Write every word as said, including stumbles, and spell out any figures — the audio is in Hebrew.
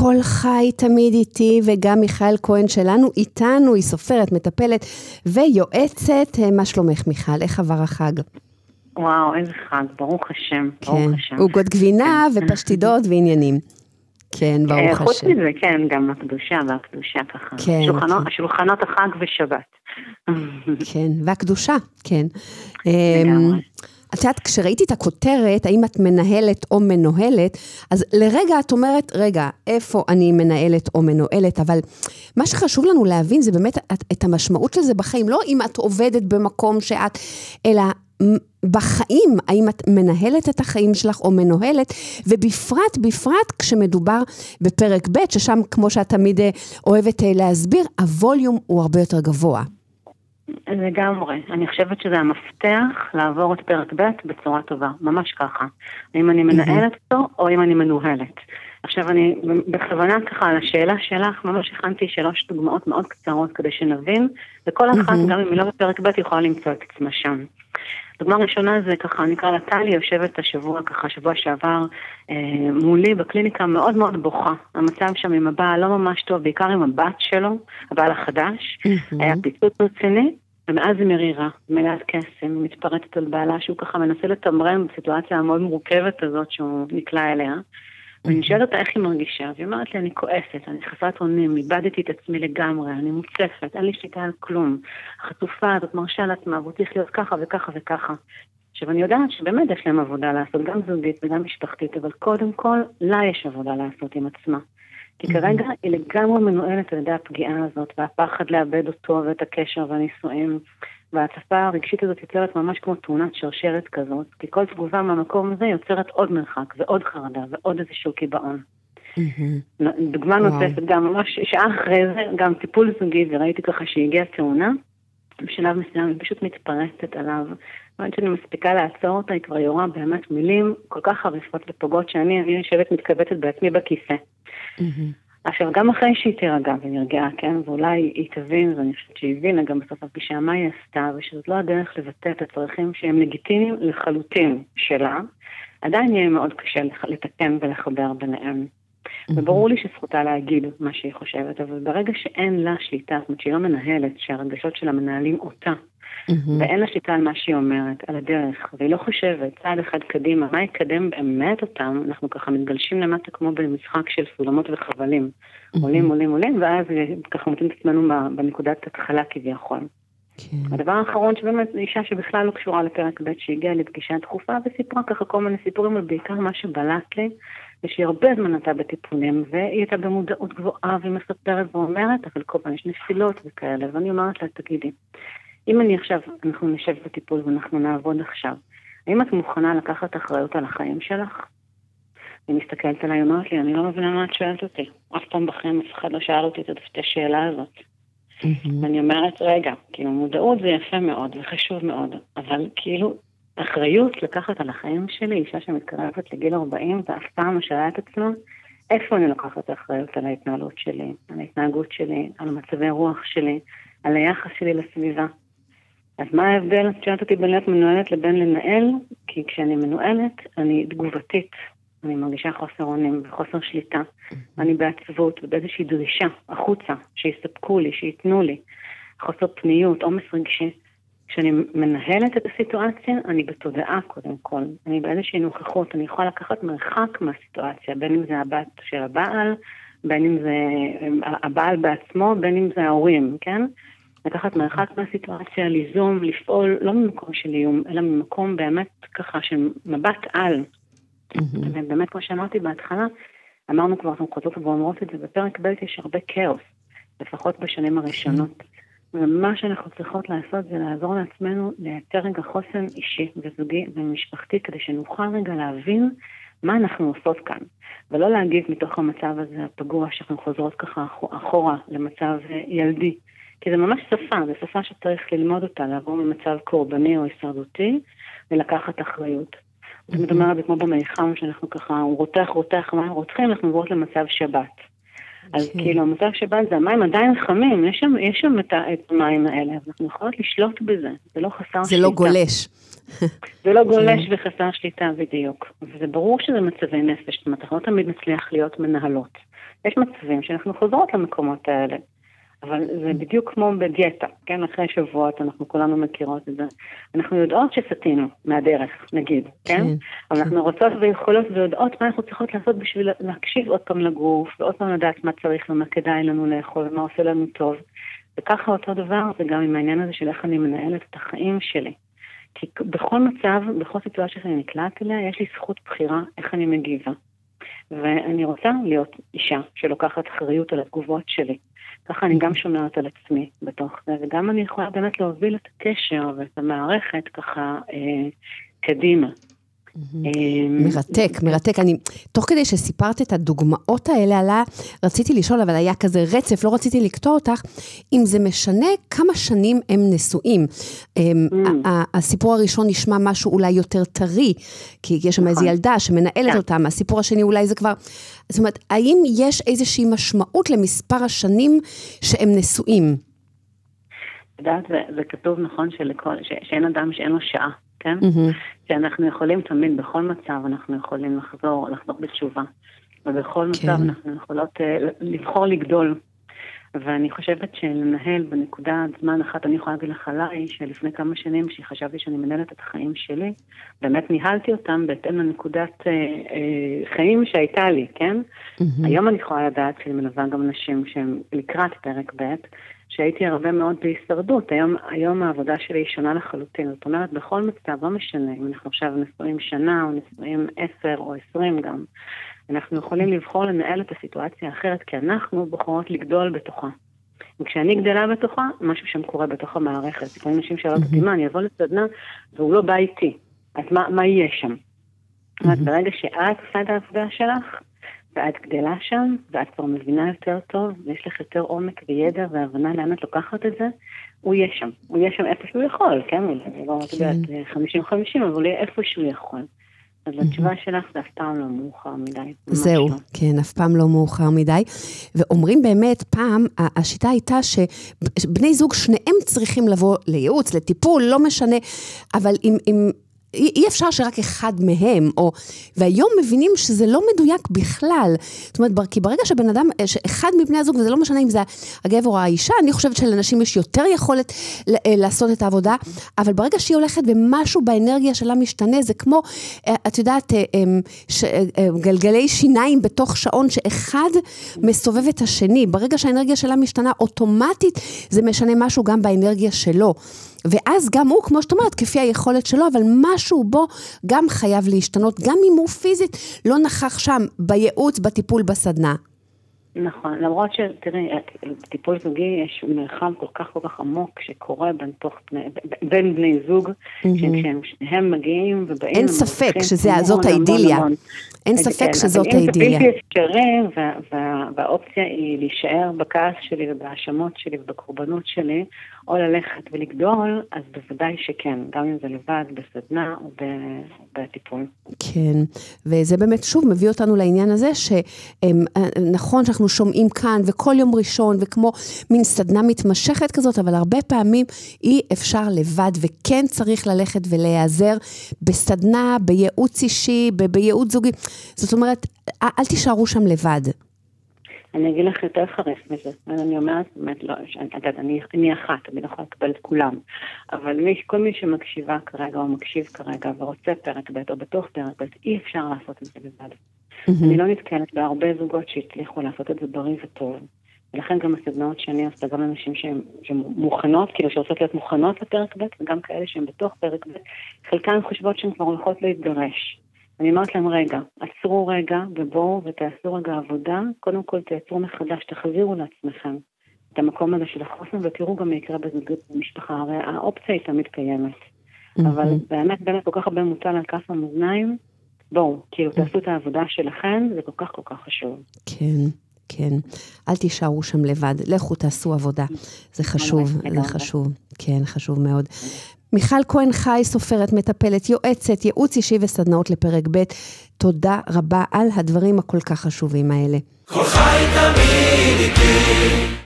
קול חי תמיד איתי, וגם מיכל כהן שלנו איתנו, היא סופרת, מטפלת ויועצת. מה שלומך מיכל? איך עבר החג? וואו, איזה חג, ברוך השם, כן, ברוך השם. עוגות גבינה כן. ופשטידות ועניינים. כן, ברוך השם. חוץ מזה, כן, גם הקדושה והקדושה ככה. כן. שולחנות, השולחנות החג ושבת. כן, והקדושה, כן. לגמרי. את יודעת, כשראיתי את הכותרת, האם את מנהלת או מנוהלת, אז לרגע את אומרת, רגע, איפה אני מנהלת או מנוהלת, אבל מה שחשוב לנו להבין זה באמת את, את המשמעות של זה בחיים, לא אם את עובדת במקום שאת, אלא בחיים, האם את מנהלת את החיים שלך או מנוהלת, ובפרט, בפרט כשמדובר בפרק ב' ששם כמו שאת תמיד אוהבת להסביר, הווליום הוא הרבה יותר גבוה. לגמרי. אני חושבת שזה המפתח לעבור את פרק ב' בצורה טובה. ממש ככה. האם אני מנהלת אותו או אם אני מנוהלת. עכשיו אני בכוונה ככה על השאלה שלך, ממש הכנתי שלוש דוגמאות מאוד קצרות כדי שנבין, וכל אחת גם אם היא לא בפרק ב' יכולה למצוא את עצמה שם. דוגמה ראשונה זה ככה, נקרא לה טלי, יושבת השבוע ככה, שבוע שעבר אה, מולי בקליניקה מאוד מאוד בוכה. המצב שם עם הבעל לא ממש טוב, בעיקר עם הבת שלו, הבעל החדש, היה פיצוץ רציני, ומאז היא מרירה, מלאת קסם, מתפרצת על בעלה שהוא ככה מנסה לתמרן בסיטואציה המאוד מורכבת הזאת שהוא נקלע אליה. ואני שואלת אותה איך היא מרגישה, והיא אומרת לי, אני כועסת, אני חסרת אונים, איבדתי את עצמי לגמרי, אני מוצפת, אין לי שליטה על כלום. החטופה הזאת מרשה לעצמה, והוא צריך להיות ככה וככה וככה. עכשיו אני יודעת שבאמת יש להם עבודה לעשות, גם זוגית וגם משפחתית, אבל קודם כל, לה יש עבודה לעשות עם עצמה. כי כרגע היא לגמרי מנוהלת על ידי הפגיעה הזאת, והפחד לאבד אותו ואת הקשר והנישואים. וההצפה הרגשית הזאת יוצרת ממש כמו תאונת שרשרת כזאת, כי כל תגובה מהמקום הזה יוצרת עוד מרחק ועוד חרדה ועוד איזשהו קיבעון. דוגמה נוספת, גם ממש שעה אחרי זה, גם טיפול זוגי, וראיתי ככה שהגיעה תאונה, בשלב מסוים היא פשוט מתפרצת עליו, ואני שאני מספיקה לעצור אותה, היא כבר יורה באמת מילים כל כך חריפות ופוגעות שאני אני יושבת מתכווצת בעצמי בכיסא. עכשיו, גם אחרי שהיא תירגע ונרגעה, כן, ואולי היא תבין, ואני חושבת שהיא הבינה גם בסוף הפגישה מה היא עשתה, ושזאת לא הדרך לבטא את הצרכים שהם לגיטימיים לחלוטין שלה, עדיין יהיה מאוד קשה לתקן ולחבר ביניהם. וברור לי שזכותה להגיד מה שהיא חושבת, אבל ברגע שאין לה שליטה, זאת אומרת שהיא לא מנהלת, שהרגשות שלה מנהלים אותה, ואין לה שליטה על מה שהיא אומרת, על הדרך, והיא לא חושבת צעד אחד קדימה, מה יקדם באמת אותם, אנחנו ככה מתגלשים למטה כמו במשחק של סולמות וחבלים, עולים, עולים, עולים, ואז ככה מוצאים את עצמנו בנקודת התחלה כביכול. הדבר האחרון שבאמת אישה שבכלל לא קשורה לפרק ב' שהגיעה לפגישה דחופה, וסיפרה ככה כל מיני סיפורים, אבל בעיקר מה שבלט לי, ושהיא הרבה זמן הייתה בטיפולים, והיא הייתה במודעות גבוהה, והיא מספרת ואומרת, אבל כל פעם יש נפילות וכאלה, ואני אומרת לה, תגידי, אם אני עכשיו, אנחנו נשב בטיפול ואנחנו נעבוד עכשיו, האם את מוכנה לקחת אחריות על החיים שלך? היא מסתכלת עליי, אומרת לי, אני לא מבינה מה את שואלת אותי. אף פעם בחיים אף אחד לא שאל אותי את השאלה הזאת. ואני אומרת, רגע, כאילו מודעות זה יפה מאוד וחשוב מאוד, אבל כאילו אחריות לקחת על החיים שלי, אישה שמתקרבת לגיל ארבעים, ואף פעם משאלה את עצמה, איפה אני לוקחת האחריות על ההתנהלות שלי, על ההתנהגות שלי, על מצבי רוח שלי, על היחס שלי לסביבה. אז מה ההבדל? את שואלת אותי בין להיות מנוהלת לבין לנהל, כי כשאני מנוהלת, אני תגובתית, אני מרגישה חוסר אונים וחוסר שליטה, אני בעצבות ובאיזושהי דרישה החוצה, שיספקו לי, שיתנו לי, חוסר פניות, עומס רגשי. כשאני מנהלת את הסיטואציה, אני בתודעה קודם כל, אני באיזושהי נוכחות, אני יכולה לקחת מרחק מהסיטואציה, בין אם זה הבת של הבעל, בין אם זה הבעל בעצמו, בין אם זה ההורים, כן? לקחת מרחק מהסיטואציה, ליזום, לפעול, לא ממקום של איום, אלא ממקום באמת ככה של מבט על. ובאמת, כמו שאמרתי בהתחלה, אמרנו כבר, אנחנו חוזרות ואומרות את זה, בפרק ב' יש הרבה כאוס, לפחות בשנים הראשונות. ומה שאנחנו צריכות לעשות זה לעזור לעצמנו לייצר רגע חוסן אישי וזוגי ומשפחתי, כדי שנוכל רגע להבין מה אנחנו עושות כאן, ולא להגיב מתוך המצב הזה הפגוע שאנחנו חוזרות ככה אחורה למצב ילדי. כי זה ממש שפה, זה שפה שצריך ללמוד אותה, לעבור ממצב קורבני או הישרדותי, ולקחת אחריות. זאת אומרת, זה כמו במיחם שאנחנו ככה, הוא רותח, רותח, מים רוצחים, אנחנו עוברות למצב שבת. אז כאילו, המצב שבת זה המים עדיין חמים, יש שם, יש שם את המים האלה, אז אנחנו יכולות לשלוט בזה, זה לא חסר שליטה. זה לא גולש. זה לא גולש וחסר שליטה בדיוק. וזה ברור שזה מצבי נפש, זאת אומרת, אנחנו לא תמיד נצליח להיות מנהלות. יש מצבים שאנחנו חוזרות למקומות האלה, אבל זה בדיוק כמו בדיאטה, כן? אחרי שבועות אנחנו כולנו מכירות את זה. אנחנו יודעות שסתינו מהדרך, נגיד, כן? אבל אנחנו רוצות ויכולות ויודעות מה אנחנו צריכות לעשות בשביל להקשיב עוד פעם לגוף, ועוד פעם לדעת מה צריך ומה כדאי לנו לאכול ומה עושה לנו טוב. וככה אותו דבר זה גם עם העניין הזה של איך אני מנהלת את החיים שלי. כי בכל מצב, בכל סיטואציה שאני נקלעת אליה, יש לי זכות בחירה איך אני מגיבה. ואני רוצה להיות אישה שלוקחת אחריות על התגובות שלי. ככה אני גם שומעת על עצמי בתוך זה, וגם אני יכולה באמת להוביל את הקשר ואת המערכת ככה אה, קדימה. מרתק, מרתק. אני, תוך כדי שסיפרת את הדוגמאות האלה עלה, רציתי לשאול, אבל היה כזה רצף, לא רציתי לקטוע אותך, אם זה משנה כמה שנים הם נשואים. הסיפור הראשון נשמע משהו אולי יותר טרי, כי יש שם איזו ילדה שמנהלת אותם, הסיפור השני אולי זה כבר, זאת אומרת, האם יש איזושהי משמעות למספר השנים שהם נשואים? יודעת, זה כתוב נכון שאין אדם שאין לו שעה. כן? Mm-hmm. שאנחנו יכולים תמיד, בכל מצב אנחנו יכולים לחזור, לחזור בתשובה. ובכל מצב כן. אנחנו יכולות uh, לבחור לגדול. ואני חושבת שלנהל בנקודה זמן אחת, אני יכולה להגיד לך עליי, שלפני כמה שנים שחשבתי שאני מנהלת את החיים שלי, באמת ניהלתי אותם בהתאם לנקודת uh, uh, חיים שהייתה לי, כן? Mm-hmm. היום אני יכולה לדעת שאני מלווה גם נשים שהם לקראת פרק ב', שהייתי הרבה מאוד בהישרדות. היום, היום העבודה שלי היא שונה לחלוטין. זאת אומרת, בכל מצב, לא משנה, אם אנחנו עכשיו נשואים שנה, או נשואים עשר, או עשרים גם, אנחנו יכולים לבחור לנהל את הסיטואציה האחרת, כי אנחנו בוחרות לגדול בתוכה. וכשאני גדלה בתוכה, משהו שם קורה בתוך המערכת. לפעמים אנשים שאלות אותי, מה, אני אבוא לסדנה, והוא לא בא איתי. אז מה, מה יהיה שם? זאת אומרת, ברגע שאת עושה את העבודה שלך, ואת גדלה שם, ואת כבר מבינה יותר טוב, ויש לך יותר עומק וידע והבנה לאן את לוקחת את זה, הוא יהיה שם. הוא יהיה שם איפה שהוא יכול, כן? הוא לא רק יודעת חמישים חמישים, אבל הוא יהיה איפה שהוא יכול. אז התשובה שלך זה אף פעם לא מאוחר מדי. זהו, כן, אף פעם לא מאוחר מדי. ואומרים באמת, פעם, השיטה הייתה שבני זוג שניהם צריכים לבוא לייעוץ, לטיפול, לא משנה, אבל אם... אם אי אפשר שרק אחד מהם, או, והיום מבינים שזה לא מדויק בכלל. זאת אומרת, כי ברגע שבן אדם, שאחד מבני הזוג, וזה לא משנה אם זה הגבר או האישה, אני חושבת שלנשים יש יותר יכולת לעשות את העבודה, אבל ברגע שהיא הולכת ומשהו באנרגיה שלה משתנה, זה כמו, את יודעת, גלגלי שיניים בתוך שעון, שאחד מסובב את השני. ברגע שהאנרגיה שלה משתנה אוטומטית, זה משנה משהו גם באנרגיה שלו. ואז גם הוא, כמו שאת אומרת, כפי היכולת שלו, אבל משהו בו גם חייב להשתנות, גם אם הוא פיזית לא נכח שם בייעוץ, בטיפול, בסדנה. נכון, למרות שתראי, בטיפול זוגי יש מרחב כל כך כל כך עמוק שקורה בין, תוך, בין בני זוג, שכשהם מגיעים ובאים... אין ספק שזאת האידיליה. אין ספק שזאת האידיליה. אבל אם זה בלתי אפשרי, והאופציה היא להישאר בכעס שלי ובהאשמות שלי ובקורבנות שלי, או ללכת ולגדול, אז בוודאי שכן, גם אם זה לבד, בסדנה או בטיפול. כן, וזה באמת שוב מביא אותנו לעניין הזה, שנכון שאנחנו שומעים כאן, וכל יום ראשון, וכמו מין סדנה מתמשכת כזאת, אבל הרבה פעמים אי אפשר לבד, וכן צריך ללכת ולהיעזר בסדנה, בייעוץ אישי, בייעוץ זוגי. זאת אומרת, אל תישארו שם לבד. אני אגיד לך יותר חרף מזה, אני אומרת, באמת, לא, אני, אני אחת, אני לא יכולה לקבל את כולם, אבל מי, כל מי שמקשיבה כרגע, או מקשיב כרגע, ורוצה פרק ב' או בתוך פרק ב', אי אפשר לעשות את זה לבד. Mm-hmm. אני לא נתקלת בהרבה זוגות שהצליחו לעשות את זה בריא וטוב, ולכן גם הסדנאות שאני עושה, גם אנשים שהן מוכנות, כאילו שרוצות להיות מוכנות לפרק ב', וגם כאלה שהן בתוך פרק ב', חלקן חושבות שהן כבר הולכות להתגרש. אני אומרת להם, רגע, עצרו רגע ובואו ותעשו רגע עבודה, קודם כל תייצרו מחדש, תחזירו לעצמכם את המקום הזה של החוסן, ותראו גם מה יקרה בזוגות במשפחה, הרי האופציה היא תמיד קיימת, mm-hmm. אבל באמת באמת כל כך הרבה מוטל על כף המאזניים, בואו, כאילו mm-hmm. תעשו את העבודה שלכם, זה כל כך כל כך חשוב. כן, כן, אל תישארו שם לבד, לכו תעשו עבודה, זה חשוב, זה חשוב, כן, חשוב מאוד. מיכל כהן חי, סופרת, מטפלת, יועצת, ייעוץ אישי וסדנאות לפרק ב', תודה רבה על הדברים הכל כך חשובים האלה. כל חי תמיד איתי.